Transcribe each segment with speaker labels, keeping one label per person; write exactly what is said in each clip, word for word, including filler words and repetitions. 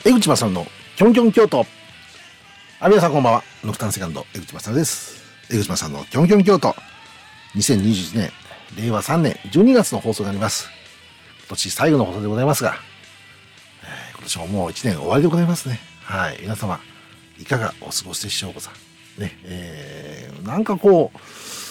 Speaker 1: 江口正のキョンキョン京都。あ、皆さんこんばんは。ノクターンセカンド江口正です。江口正のキョンキョン京都。にせんにじゅういちねんれいわさんねんじゅうにがつの放送になります。今年最後の放送でございますが、えー、今年ももういちねん終わりでございますね。はい、皆様いかがお過ごしでしょうか。ね、えー、なんかこう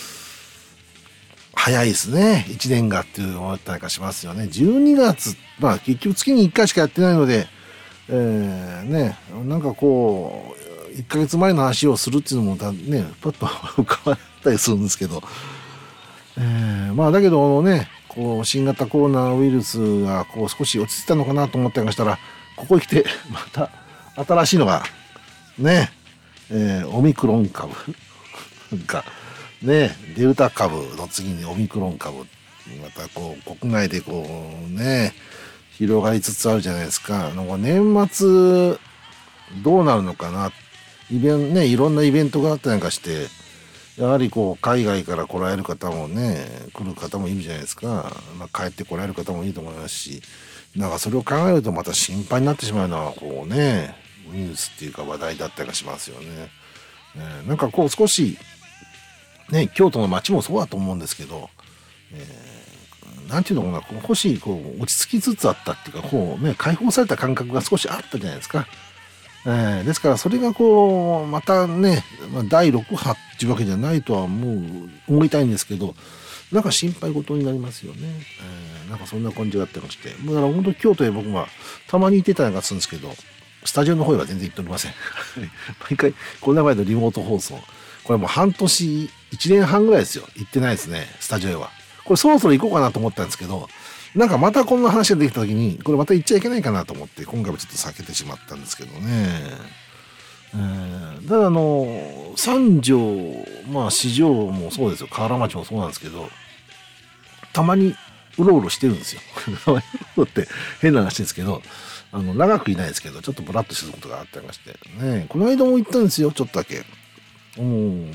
Speaker 1: 早いですね。いちねんがっていう思ったりかしますよね。じゅうにがつ、まあ結局月にいっかいしかやってないので、えー、ね、なんかこう、いっかげつまえの話をするっていうのもね、パッと浮かばったりするんですけど、えー、まあだけどね、こう、新型コロナウイルスがこう少し落ち着いたのかなと思ったりしたら、ここへ来て、また新しいのが、ね、えー、オミクロン株が、ね、デルタ株の次にオミクロン株、またこう国内でこうね広がりつつあるじゃないですか。なんか年末どうなるのかな。イベントね、いろんなイベントがあったりなんかして、やはりこう海外から来られる方もね、来る方もいるじゃないですか。まあ、帰って来られる方もいると思いますし、なんかそれを考えるとまた心配になってしまうのはこうね、ニュースっていうか話題だったりがしますよね。ね、なんかこう少しね、京都の街もそうだと思うんですけど、えー、なんていうのかな、少しこう落ち着きつつあったっていうか、こうね、解放された感覚が少しあったじゃないですか。えー、ですからそれがこう、またね、だいろく波っていうわけじゃないとはもう思いたいんですけど、なんか心配事になりますよね。えー、なんかそんな感じがあってまして。だから本当に京都へ僕はたまに行ってたりなんかするんですけど、スタジオの方へは全然行っておりません。毎回、この前のリモート放送。これもう半年、いちねんはんぐらいですよ。行ってないですね、スタジオへは。これそろそろ行こうかなと思ったんですけど、なんかまたこんな話ができた時に、これまた行っちゃいけないかなと思って、今回もちょっと避けてしまったんですけどね。えー、ただあの、三条、まあ市場もそうですよ。河原町もそうなんですけど、たまにうろうろしてるんですよ。たまにうろうろって変な話ですけど、あの、長くいないですけど、ちょっとブラッとすることがあったりまして。ね、この間も行ったんですよ、ちょっとだけ。うん、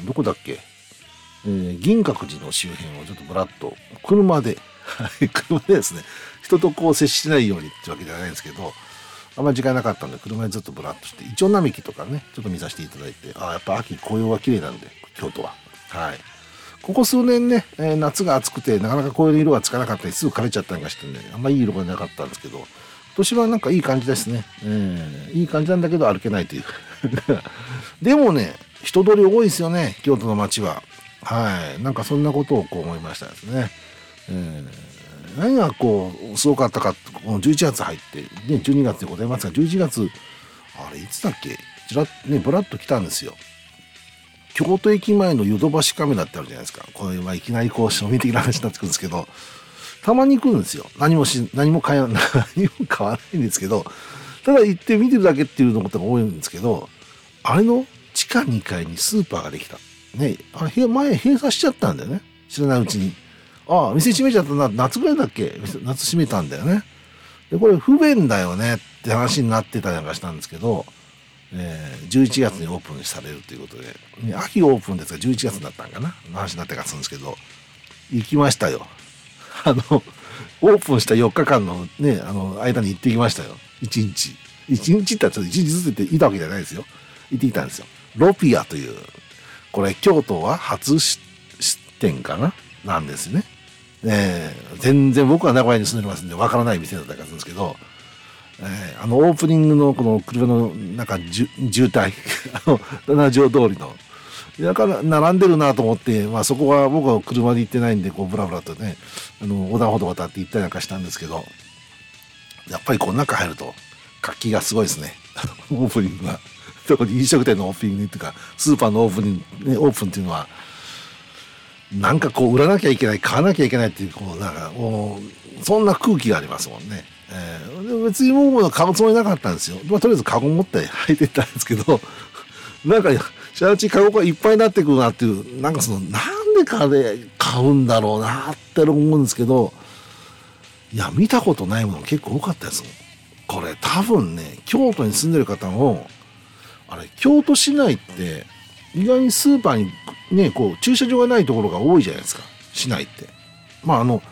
Speaker 1: どこだっけ、えー、銀閣寺の周辺をちょっとブラッと車で車でですね、人とこう接してないようにってわけじゃないんですけど、あんまり時間なかったんで車でずっとブラッとして、イチョウ並木とかねちょっと見させていただいて、ああやっぱ秋紅葉が綺麗なんで京都は、はい、ここ数年ね、えー、夏が暑くてなかなか紅葉の色がつかなかったりすぐ枯れちゃったりがしてね、あんまりいい色がなかったんですけど、今年はなんかいい感じですね、えー、いい感じなんだけど歩けないというでもね、人通り多いですよね、京都の街は。はい。なんかそんなことをこう思いましたですね。えー、何がこう、すごかったか、このじゅういちがつ入って、ね、じゅうにがつでございますが、じゅういちがつ、あれ、いつだっけ、ちらね、ぶらっと来たんですよ。京都駅前のヨドバシカメラってあるじゃないですか。これ、まあ、いきなりこう、庶民的な話になってくるんですけど、たまに来るんですよ。何もし、何も買え、何も買わないんですけど、ただ行って見てるだけっていうのことが多いんですけど、あれの地下にかいにスーパーができた。ね、あれ、前閉鎖しちゃったんだよね。知らないうちに。ああ、店閉めちゃったな、夏ぐらいだっけ、夏閉めたんだよね。で、これ不便だよねって話になってたりなんかしたんですけど、えー、じゅういちがつにオープンされるということで、ね、秋オープンですがじゅういちがつだったんかなの話になってかするんですけど、行きましたよ。あの、オープンしたよっかかんのね、あの、間に行ってきましたよ。いちにち。いちにちって言ったらちょっといちにちずつっていたわけじゃないですよ。行ってきたんですよ。ロピアという、これ京都は初出店かななんですね。えー、全然僕は名古屋に住んでますんでわからない店だったりするんですけど、えー、あのオープニングのこの車の中渋滞あの七条通りのだから並んでるなと思って、まあ、そこは僕は車で行ってないんでこうブラブラとね、あの横断歩道を渡って行ったりなんかしたんですけど、やっぱりこう中入ると活気がすごいですねオープニングが。特に飲食店のオープニングっていうかスーパーのオープニング、ね、オープンっていうのはなんかこう売らなきゃいけない、買わなきゃいけないっていうこうなんかもうそんな空気がありますもんね。えー、別にもう買うつもりなかったんですよ。まあ、とりあえずカゴ持って入ってったんですけど、なんかしゃあちカゴがいっぱいになってくるなっていう、なんかそのなんでかで買うんだろうなって思うんですけど、いや見たことないもの結構多かったですもん。これ多分ね、京都に住んでる方もあれ京都市内って意外にスーパーにねこう駐車場がないところが多いじゃないですか、市内って。まああの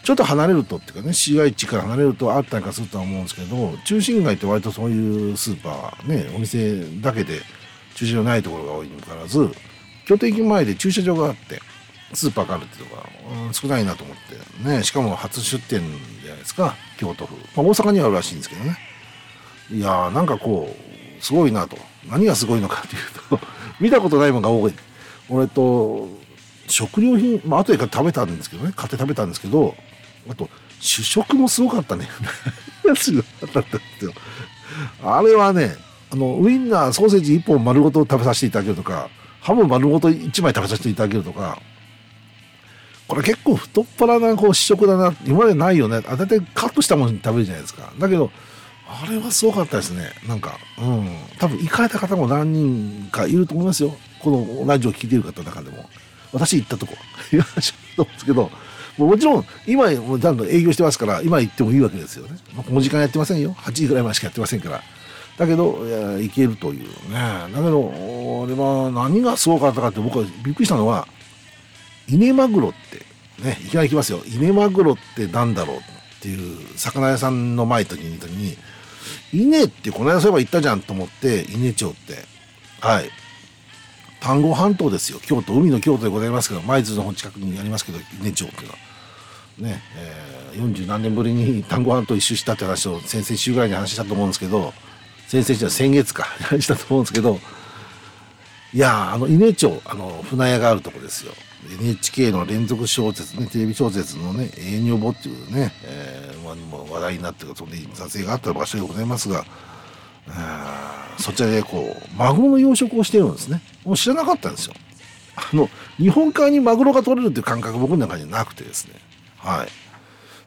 Speaker 1: ちょっと離れるとっていうかね、市街地から離れるとあったりかするとは思うんですけど、中心街って割とそういうスーパーね、お店だけで駐車場ないところが多いにもかかわらず、京都駅前で駐車場があってスーパーがあるっていうのが、うん、少ないなと思ってね。しかも初出店じゃないですか、京都府、まあ、大阪にはあるらしいんですけどね。いやーなんかこうすごいなと。何がすごいのかっていうと見たことないものが多い。俺と食料品、まあ後で食べたんですけどね、買って食べたんですけど、あと主食もすごかったねやつがあったんですよ。あれはね、あのウインナーソーセージいっぽん丸ごと食べさせていただけるとか、ハム丸ごといちまい食べさせていただけるとか、これ結構太っ腹なこう試食だな、今までないよね。あ、だいたいカットしたものに食べるじゃないですか。だけどあれはすごかったですね。なんか、うん、多分行かれた方も何人かいると思いますよ、このラジオ聞いている方の中でも。私行ったとこいらっしゃると思うんですけど、もうもちろん今もちゃんと営業してますから今行ってもいいわけですよね。この時間やってませんよ、はちじぐらいまでしかやってませんから。だけどいや行けるというね。だけどあれは何がすごかったかって、僕はびっくりしたのは、稲マグロってね、いきなり来ますよ。稲マグロってなんだろうっていう魚屋さんの前とに時に、稲ってこの間そういえば言ったじゃんと思って、稲町って、はい、丹後半島ですよ。京都、海の京都でございますけど、舞鶴の近くにありますけど、稲町っていうのはね、えー、よんじゅう何年ぶりに丹後半島一周したって話を先々週ぐらいに話したと思うんですけど、先々週は先月か話したと思うんですけど、いやあの稲町、あの船屋があるとこですよ。 エヌエイチケー の連続小説ね、テレビ小説のね、永遠にぼっていうね、えー、まあ、もう話題になってるその撮影があった場所でございますが、そちらでこうマグロの養殖をしているんですね。もう知らなかったんですよ。あの日本海にマグロが取れるっていう感覚僕の中にはなくてですね、はい。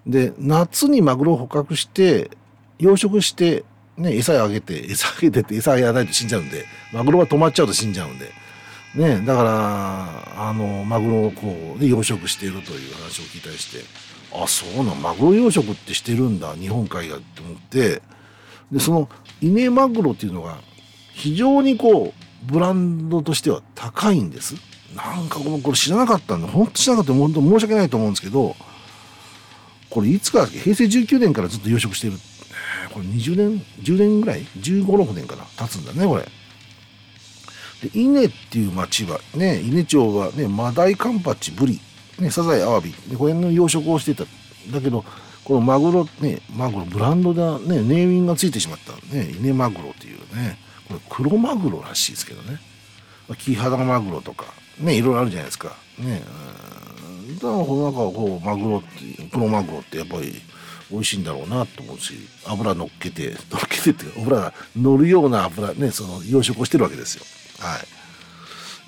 Speaker 1: で夏にマグロを捕獲して養殖してね、餌あげて餌あげてって餌あげないと死んじゃうんで、マグロが止まっちゃうと死んじゃうんでね、だからあのマグロをこう、ね、養殖しているという話を聞いたりして、あ、そうな、マグロ養殖ってしてるんだ日本海がって思って、でその稲マグロっていうのが非常にこうブランドとしては高いんです。なんかこれ知らなかったんで、本当知らなかったんで、本当申し訳ないと思うんですけど、これいつかへいせいじゅうきゅうねんからずっと養殖してる、これにじゅうねんじゅうねんぐらいじゅうご、ろくねんかな経つんだねこれで。稲っていう町はね、稲町はね、マダイ、カンパチ、ブリ、ね、サザエ、アワビでこれの養殖をしてた。だけどこのマグロね、マグロブランドだね、ネーミングがついてしまったね、稲マグロっていうね、これ黒マグロらしいですけどね、キハダマグロとかね、いろいろあるじゃないですかね。だからこのなんかこうマグロって黒マグロってやっぱり美味しいんだろうなと思うし、油乗っけて乗っけてっていうか油が乗るような油ね、その養殖をしてるわけですよ。はい。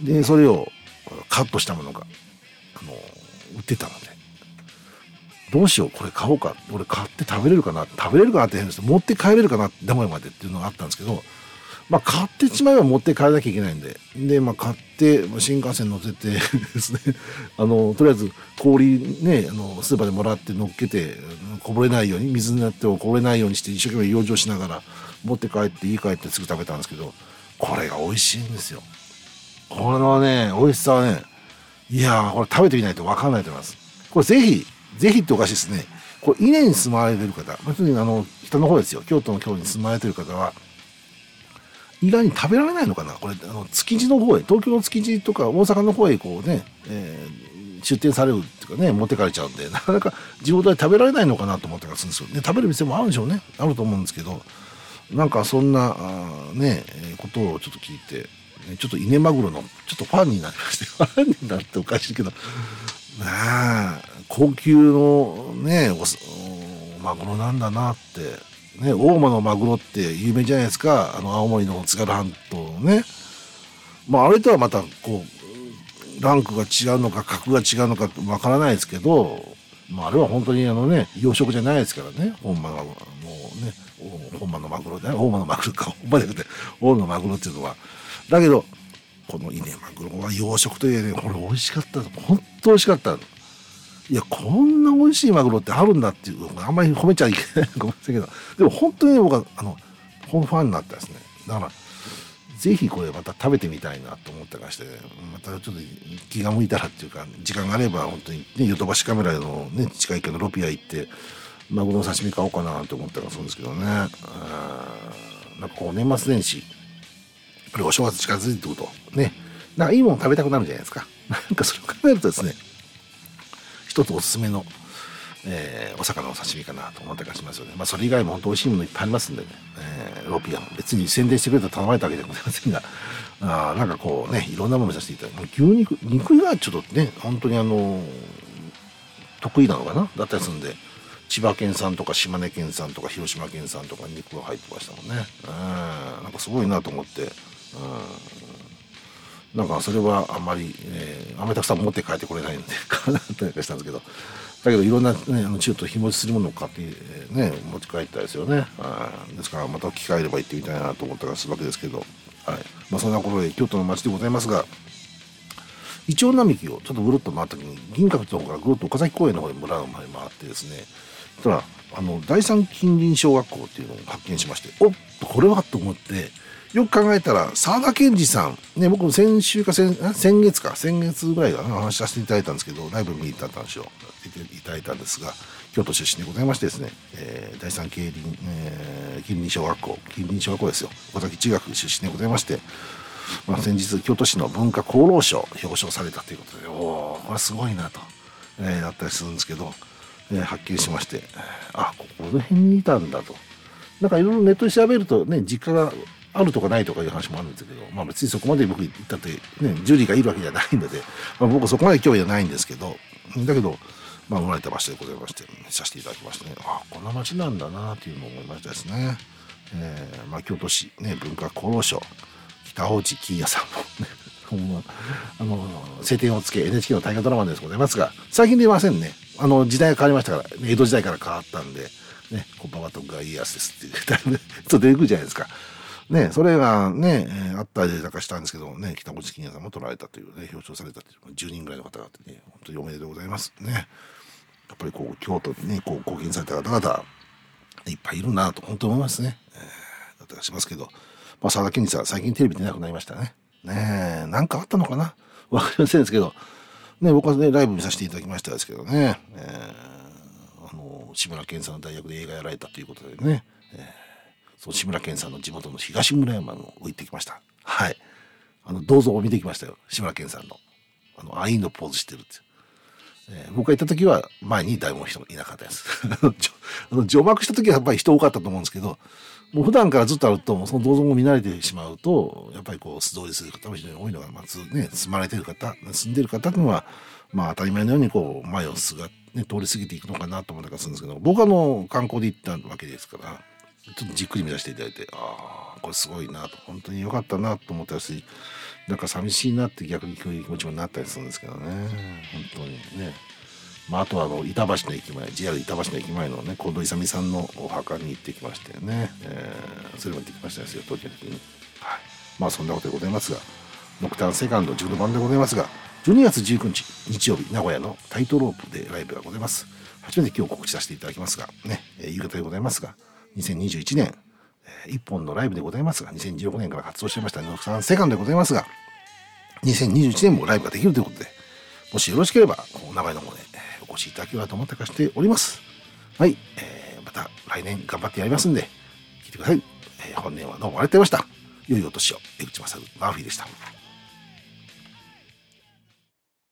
Speaker 1: でそれをカットしたものがあの売ってたので、どうしようこれ買おうか、俺買って食べれるかな、食べれるかなって変です、持って帰れるかな、名古屋までっていうのがあったんですけど、まあ買ってしまえば持って帰らなきゃいけないんで、でまあ買って新幹線乗せてですね、あのとりあえず氷ね、あのスーパーでもらって乗っけて、こぼれないように、水になってもこぼれないようにして一生懸命養生しながら持って帰って家帰ってすぐ食べたんですけど、これが美味しいんですよ。これのね美味しさはね、いやーこれ食べてみないと分かんないと思います。これぜひぜひっておかしいですね。これ伊根に住まわれてる方、特にあの北の方ですよ、京都の京に住まわれてる方は意外に食べられないのかな、これあの築地の方へ、東京の築地とか大阪の方へこうね、えー、出店されるっていうかね、持ってかれちゃうんで、なかなか地元で食べられないのかなと思ったりするんですよね。食べる店もあるんでしょうね、あると思うんですけど、なんかそんなあね、えー、ことをちょっと聞いて、ね、ちょっと稲マグロのちょっとファンになりまして、ファンになっておかしいけど、なあ高級のねおマグロなんだなって。ね、大間のマグロって有名じゃないですか、あの青森の津軽半島のね。まああれとはまたこうランクが違うのか格が違うのかわからないですけど、まああれは本当にあのね養殖じゃないですからね、本場のもうね本場のマグロで、大間のマグロか、本場じゃなくて大間のマグロっていうのは、だけどこの稲マグロは養殖というね、これ美味しかった、本当美味しかった。いやこんな美味しいマグロってあるんだっていう、あんまり褒めちゃいけないかもしれないけど、でも本当に僕はあの本ファンになったですね。だからぜひこれまた食べてみたいなと思ってまして、またちょっと気が向いたらっていうか、時間があれば本当にね、ヨドバシカメラのね、近いけどロピア行って、マグロの刺身買おうかなと思ったらそうですけどね。なんかこう年末年始、これお正月近づいてくると、ね、なんかいいもの食べたくなるじゃないですか。なんかそれを考えるとですね、一つおすすめの、えー、お魚の刺身かなと思ったりしますよね。まあそれ以外も本当美味しいものいっぱいありますんでね、えー、ロピアも別に宣伝してくれたら頼まれたわけではございませんが、あなんかこうね、いろんなもの見させていただいて、牛肉、肉がちょっとね、本当にあの、得意なのかなだったりするんで、千葉県産とか島根県産とか広島県産とか肉が入ってましたもんね。うん、なんかすごいなと思って、うん、なんかそれはあんまり、えー、あんまりたくさん持って帰ってこれないんで、買わなかったりしたんですけど、だけどいろんな、ね、あの中途日持ちするものを買って、えー、ね、持ち帰ったですよね。うん、ですからまた機会あれば行ってみたいなと思ったりするわけですけど、はい。まあそんなことで京都の街でございますが、イチョウ並木をちょっとぐるっと回った時に、銀閣寺の方からぐるっと岡崎公園の方に村の前に回ってですね、そしたら、あの、第三近隣小学校っていうのを発見しまして、おっと、これはと思って、よく考えたら、沢田研二さん、ね、僕先週か先、先月か、先月ぐらいかな、お話しさせていただいたんですけど、ライブ見に行った話を言っていただいたんですが、京都出身でございましてですね、えー、第三近隣、えー、近隣小学校、近隣小学校ですよ、岡崎中学出身でございまして、まあ、先日京都市の文化功労賞表彰されたということで、おおこれすごいなと、えー、なったりするんですけど、えー、発見しまして、あここの辺にいたんだと。なんかいろいろネットで調べるとね、実家があるとかないとかいう話もあるんですけど、まあ別にそこまで僕行ったってね、ジュリーがいるわけじゃないので、まあ、僕はそこまで興味はないんですけど、だけど、まあ生まれた場所でございまして、見させていただきましてね、あこんな街なんだなというのを思いましたですね。えー、まあ京都市ね、文化功労賞、北大内金也さんもね、あの、晴天をつけ エヌエイチケー の大河ドラマでございますが、最近で言いませんね。あの、時代が変わりましたから、江戸時代から変わったんで、ね、こ馬場徳川家康ですっていう、だいぶ、ちょっと出てくるじゃないですか。ね、それがね、えー、あったりなんかしたんですけどね、北大内金也さんも取られたというね、表彰されたという、じゅうにんぐらいの方があってね、本当におめでとうございますね。やっぱりこう、京都にね、こう、貢献された方々、いっぱいいるなと、本当に思いますね。えー、だったりしますけど、まあ、沢田研二さん、最近テレビ出なくなりましたね。ねえ、なんかあったのかなわかりませんですけど、ね、僕はね、ライブ見させていただきましたですけどね、えー、あの、志村けんさんの大学で映画やられたということでね、えー、そう、志村けんさんの地元の東村山の行ってきました。はい。あの、銅像を見てきましたよ。志村けんさんの。あの、アインのポーズしてるって。えー、僕が行った時は前に誰も人いなかったです。あの、除幕した時はやっぱり人多かったと思うんですけど、もう普段からずっとあると、その銅像も見慣れてしまうと、やっぱりこう、素通りする方も非常に多いのが、まずね、住まれてる方、住んでる方というのは、まあ当たり前のようにこう、前をすが、ね、通り過ぎていくのかなと思ったりするんですけど、僕はあの、観光で行ったわけですから、ちょっとじっくり見させていただいて、ああ、これすごいなと、本当に良かったなと思ったし、なんか寂しいなって逆にそういう気持ちもなったりするんですけどね、本当にね。まあ、あとはあの板橋の駅前 ジェイアール 板橋の駅前のね近藤勇さんのお墓に行ってきましたよね、えー、それも行ってきましたですよ東京的に、はい、まあそんなことでございますがノクターンセカンドじゅうごばんでございますがじゅうにがつじゅうくにち日曜日名古屋のタイトロープでライブがございます。初めて今日告知させていただきますがね、えー、夕方でございますがにせんにじゅういちねん、えー、いっぽんのライブでございますがにせんじゅうろくねんから活動していましたノクターンセカンドでございますがにせんにじゅういちねんもライブができるということでもしよろしければお名前の方でお越しいただければと思ってかしております。はい、えー、また来年頑張ってやりますんで聞いてください。えー、本年はどうもありがとうございました。良いお年を。江口勝マーフィーでした。